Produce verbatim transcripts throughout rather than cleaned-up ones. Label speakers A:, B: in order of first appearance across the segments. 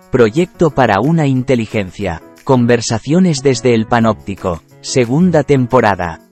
A: Proyecto para una inteligencia. Conversaciones desde el Panóptico. Segunda temporada.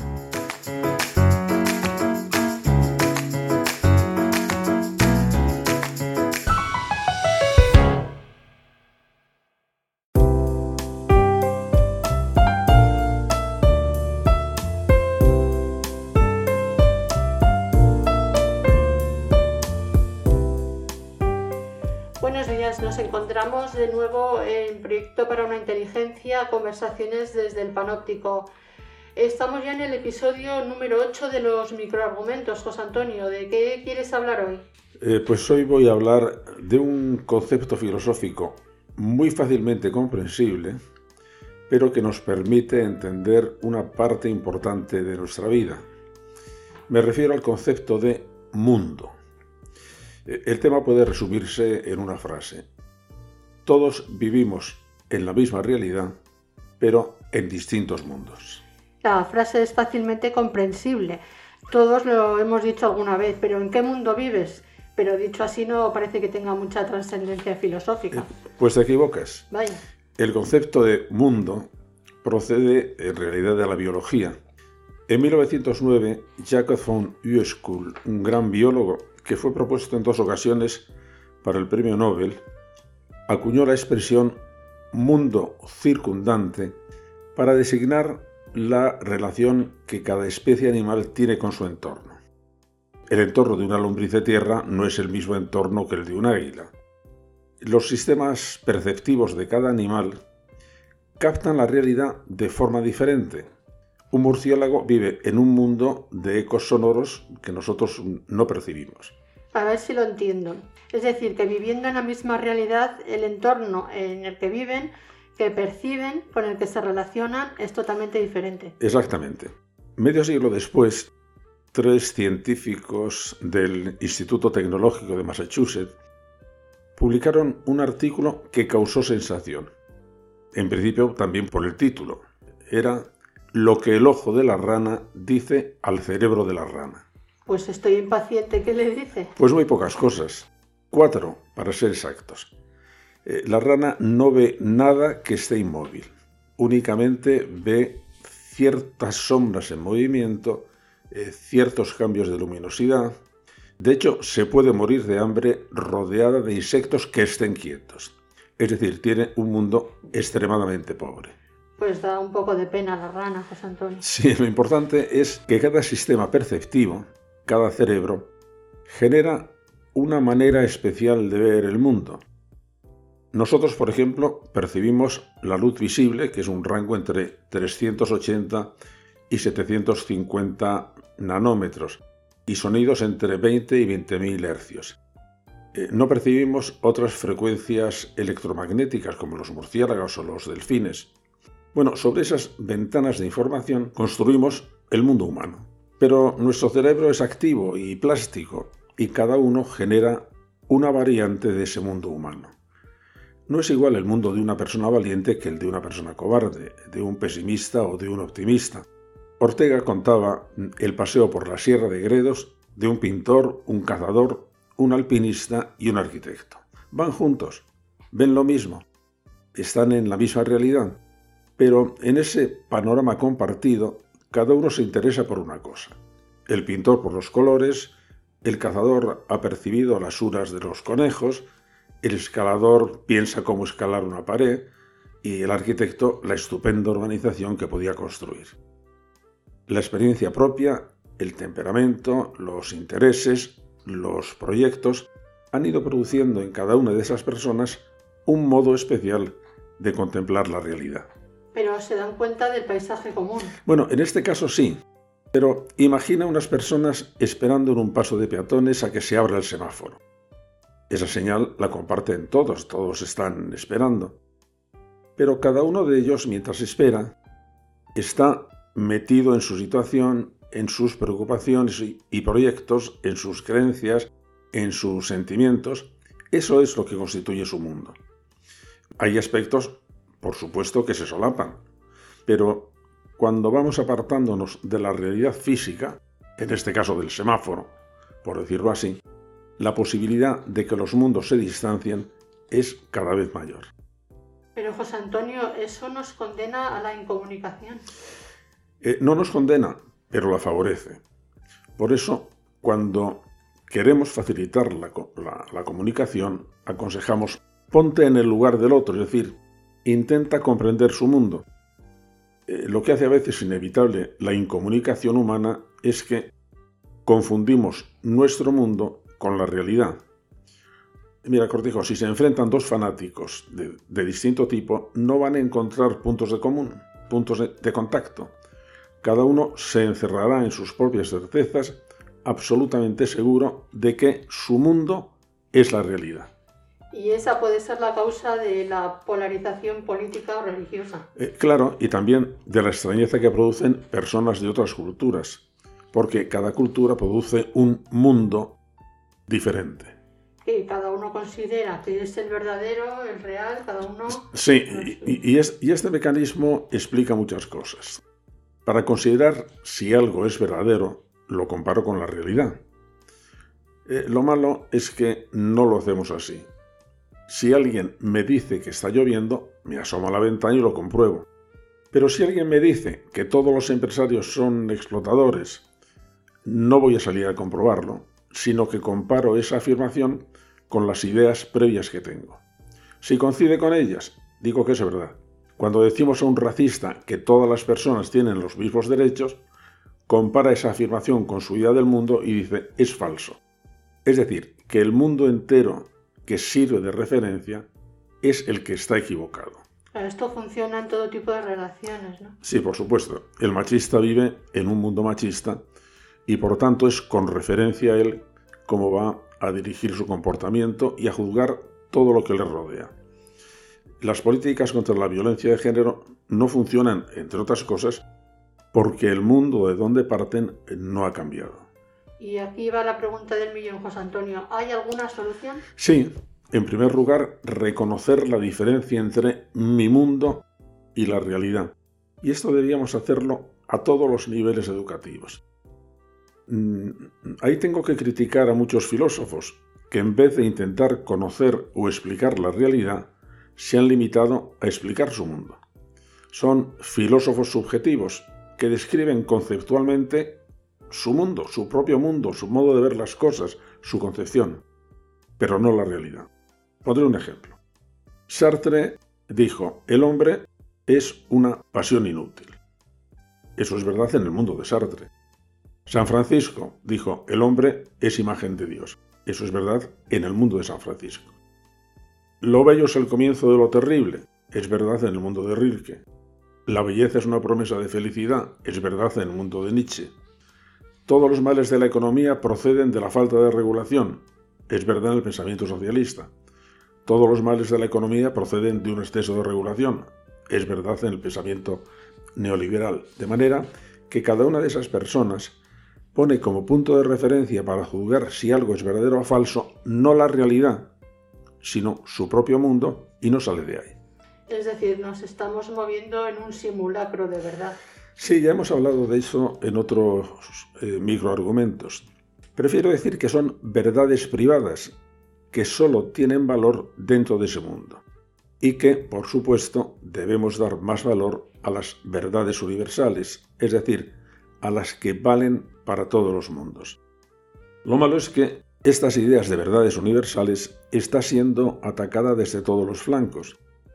B: Buenos días, nos encontramos de nuevo en Proyecto para una Inteligencia, conversaciones desde el Panóptico. Estamos ya en el episodio número ocho de los microargumentos. José Antonio, ¿de qué quieres hablar hoy?
C: Eh, pues hoy voy a hablar de un concepto filosófico muy fácilmente comprensible, pero que nos permite entender una parte importante de nuestra vida. Me refiero al concepto de mundo. El tema puede resumirse en una frase. Todos vivimos en la misma realidad, pero en distintos mundos.
B: La frase es fácilmente comprensible. Todos lo hemos dicho alguna vez, pero ¿en qué mundo vives? Pero dicho así no parece que tenga mucha trascendencia filosófica.
C: Pues te equivocas.
B: Vaya.
C: El concepto de mundo procede en realidad de la biología. En mil novecientos nueve, Jacob von Uexküll, un gran biólogo que fue propuesto en dos ocasiones para el premio Nobel, acuñó la expresión mundo circundante para designar la relación que cada especie animal tiene con su entorno. El entorno de una lombriz de tierra no es el mismo entorno que el de un águila. Los sistemas perceptivos de cada animal captan la realidad de forma diferente. Un murciélago vive en un mundo de ecos sonoros que nosotros no percibimos.
B: A ver si lo entiendo. Es decir, que viviendo en la misma realidad, el entorno en el que viven, que perciben, con el que se relacionan, es totalmente diferente.
C: Exactamente. Medio siglo después, tres científicos del Instituto Tecnológico de Massachusetts publicaron un artículo que causó sensación. En principio también por el título. Era lo que el ojo de la rana dice al cerebro de la rana.
B: Pues estoy impaciente. ¿Qué le dice?
C: Pues muy pocas cosas. Cuatro, para ser exactos. Eh, la rana no ve nada que esté inmóvil. Únicamente ve ciertas sombras en movimiento, eh, ciertos cambios de luminosidad. De hecho, se puede morir de hambre rodeada de insectos que estén quietos. Es decir, tiene un mundo extremadamente pobre.
B: Pues da un poco de pena la rana, José Antonio.
C: Sí, lo importante es que cada sistema perceptivo, cada cerebro, genera una manera especial de ver el mundo. Nosotros, por ejemplo, percibimos la luz visible, que es un rango entre trescientos ochenta y setecientos cincuenta nanómetros, y sonidos entre veinte y veinte mil hercios. Eh, no percibimos otras frecuencias electromagnéticas como los murciélagos o los delfines. Bueno, sobre esas ventanas de información construimos el mundo humano. Pero nuestro cerebro es activo y plástico y cada uno genera una variante de ese mundo humano. No es igual el mundo de una persona valiente que el de una persona cobarde, de un pesimista o de un optimista. Ortega contaba el paseo por la Sierra de Gredos de un pintor, un cazador, un alpinista y un arquitecto. Van juntos, ven lo mismo, están en la misma realidad. Pero en ese panorama compartido, cada uno se interesa por una cosa. El pintor por los colores, el cazador ha percibido las uras de los conejos, el escalador piensa cómo escalar una pared y el arquitecto la estupenda urbanización que podía construir. La experiencia propia, el temperamento, los intereses, los proyectos han ido produciendo en cada una de esas personas un modo especial de contemplar la realidad.
B: Pero se dan cuenta del paisaje común.
C: Bueno, en este caso sí, pero imagina unas personas esperando en un paso de peatones a que se abra el semáforo. Esa señal la comparten todos, todos están esperando. Pero cada uno de ellos, mientras espera, está metido en su situación, en sus preocupaciones y proyectos, en sus creencias, en sus sentimientos. Eso es lo que constituye su mundo. Hay aspectos, por supuesto, que se solapan, pero cuando vamos apartándonos de la realidad física, en este caso del semáforo, por decirlo así, la posibilidad de que los mundos se distancien es cada vez mayor.
B: Pero José Antonio, ¿eso nos condena a la incomunicación?
C: Eh, no nos condena, pero la favorece. Por eso, cuando queremos facilitar la, la, la comunicación, aconsejamos ponte en el lugar del otro, es decir, intenta comprender su mundo. Eh, lo que hace a veces inevitable la incomunicación humana es que confundimos nuestro mundo con la realidad. Mira, Cortijo, si se enfrentan dos fanáticos de, de distinto tipo, no van a encontrar puntos de común, puntos de, de contacto. Cada uno se encerrará en sus propias certezas, absolutamente seguro de que su mundo es la realidad.
B: Y esa puede ser la causa de la polarización política o religiosa.
C: Eh, claro, y también de la extrañeza que producen personas de otras culturas, porque cada cultura produce un mundo diferente.
B: Que cada uno considera que es el verdadero, el real, cada uno...
C: Sí, y, y, es, y este mecanismo explica muchas cosas. Para considerar si algo es verdadero, lo comparo con la realidad. Eh, lo malo es que no lo hacemos así. Si alguien me dice que está lloviendo, me asomo a la ventana y lo compruebo. Pero si alguien me dice que todos los empresarios son explotadores, no voy a salir a comprobarlo, sino que comparo esa afirmación con las ideas previas que tengo. Si coincide con ellas, digo que es verdad. Cuando decimos a un racista que todas las personas tienen los mismos derechos, compara esa afirmación con su idea del mundo y dice, es falso. Es decir, que el mundo entero que sirve de referencia es el que está equivocado.
B: Esto funciona en todo tipo de relaciones, ¿no?
C: Sí, por supuesto. El machista vive en un mundo machista y por tanto es con referencia a él cómo va a dirigir su comportamiento y a juzgar todo lo que le rodea. Las políticas contra la violencia de género no funcionan, entre otras cosas, porque el mundo de donde parten no ha cambiado.
B: Y aquí va la pregunta del millón, José Antonio. ¿Hay alguna solución?
C: Sí, en primer lugar, reconocer la diferencia entre mi mundo y la realidad. Y esto deberíamos hacerlo a todos los niveles educativos. Ahí tengo que criticar a muchos filósofos que en vez de intentar conocer o explicar la realidad, se han limitado a explicar su mundo. Son filósofos subjetivos que describen conceptualmente su mundo, su propio mundo, su modo de ver las cosas, su concepción, pero no la realidad. Pondré un ejemplo. Sartre dijo, el hombre es una pasión inútil. Eso es verdad en el mundo de Sartre. San Francisco dijo, el hombre es imagen de Dios. Eso es verdad en el mundo de San Francisco. Lo bello es el comienzo de lo terrible. Es verdad en el mundo de Rilke. La belleza es una promesa de felicidad. Es verdad en el mundo de Nietzsche. Todos los males de la economía proceden de la falta de regulación. Es verdad en el pensamiento socialista. Todos los males de la economía proceden de un exceso de regulación. Es verdad en el pensamiento neoliberal. De manera que cada una de esas personas pone como punto de referencia para juzgar si algo es verdadero o falso, no la realidad, sino su propio mundo, y no sale de ahí.
B: Es decir, nos estamos moviendo en un simulacro de verdad.
C: Sí, ya hemos hablado de eso en otros eh, microargumentos. Prefiero decir que son verdades privadas, que solo tienen valor dentro de ese mundo. Y que, por supuesto, debemos dar más valor a las verdades universales, es decir, a las que valen para todos los mundos. Lo malo es que estas ideas de verdades universales están siendo atacadas desde todos los flancos.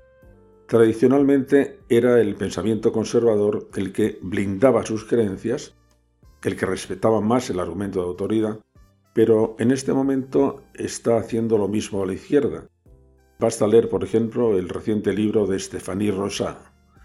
C: Tradicionalmente era el pensamiento conservador el que blindaba sus creencias, el que respetaba más el argumento de autoridad, pero en este momento está haciendo lo mismo a la izquierda. Basta leer, por ejemplo, el reciente libro de Stéphanie Rosat,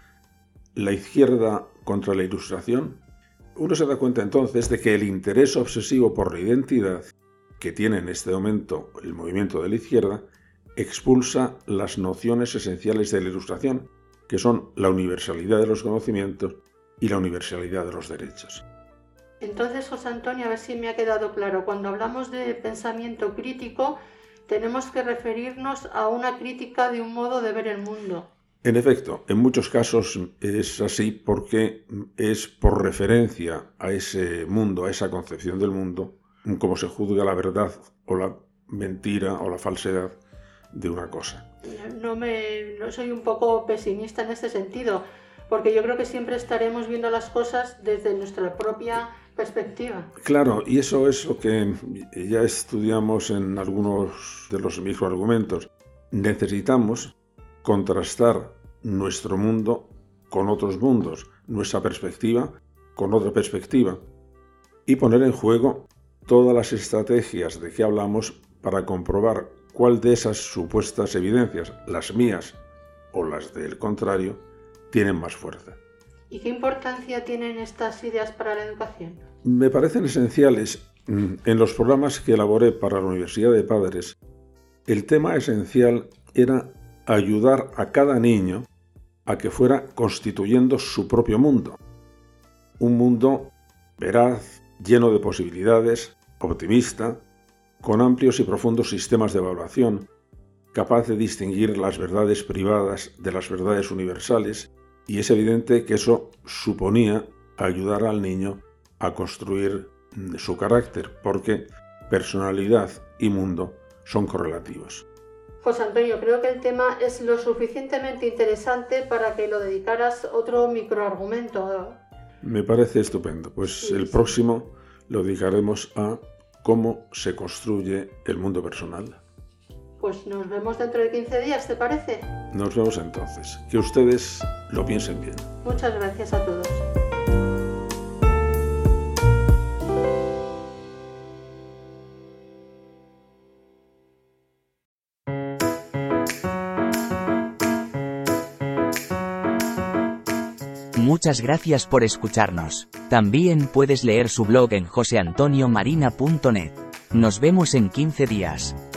C: La izquierda contra la ilustración. Uno se da cuenta entonces de que el interés obsesivo por la identidad que tiene en este momento el movimiento de la izquierda expulsa las nociones esenciales de la ilustración, que son la universalidad de los conocimientos y la universalidad de los derechos.
B: Entonces, José Antonio, a ver si me ha quedado claro, cuando hablamos de pensamiento crítico, tenemos que referirnos a una crítica de un modo de ver el mundo.
C: En efecto, en muchos casos es así porque es por referencia a ese mundo, a esa concepción del mundo, como se juzga la verdad o la mentira o la falsedad de una cosa.
B: No, me, no soy un poco pesimista en este sentido, porque yo creo que siempre estaremos viendo las cosas desde nuestra propia perspectiva.
C: Claro, y eso es lo que ya estudiamos en algunos de los microargumentos. Necesitamos contrastar nuestro mundo con otros mundos, nuestra perspectiva con otra perspectiva, y poner en juego todas las estrategias de que hablamos para comprobar cuál de esas supuestas evidencias, las mías o las del contrario, tienen más fuerza.
B: ¿Y qué importancia tienen estas ideas para la educación?
C: Me parecen esenciales. En los programas que elaboré para la Universidad de Padres, el tema esencial era ayudar a cada niño a que fuera constituyendo su propio mundo. Un mundo veraz, lleno de posibilidades, optimista, con amplios y profundos sistemas de evaluación, capaz de distinguir las verdades privadas de las verdades universales, y es evidente que eso suponía ayudar al niño a construir su carácter, porque personalidad y mundo son correlativos.
B: José Antonio, creo que el tema es lo suficientemente interesante para que lo dedicaras otro microargumento.
C: Me parece estupendo. Pues sí, el sí. próximo lo dedicaremos a cómo se construye el mundo personal.
B: Pues nos vemos dentro de quince días, ¿te parece?
C: Nos vemos entonces. Que ustedes lo piensen bien.
B: Muchas gracias a todos.
A: Muchas gracias por escucharnos. También puedes leer su blog en jose antonio marina punto net. Nos vemos en quince días.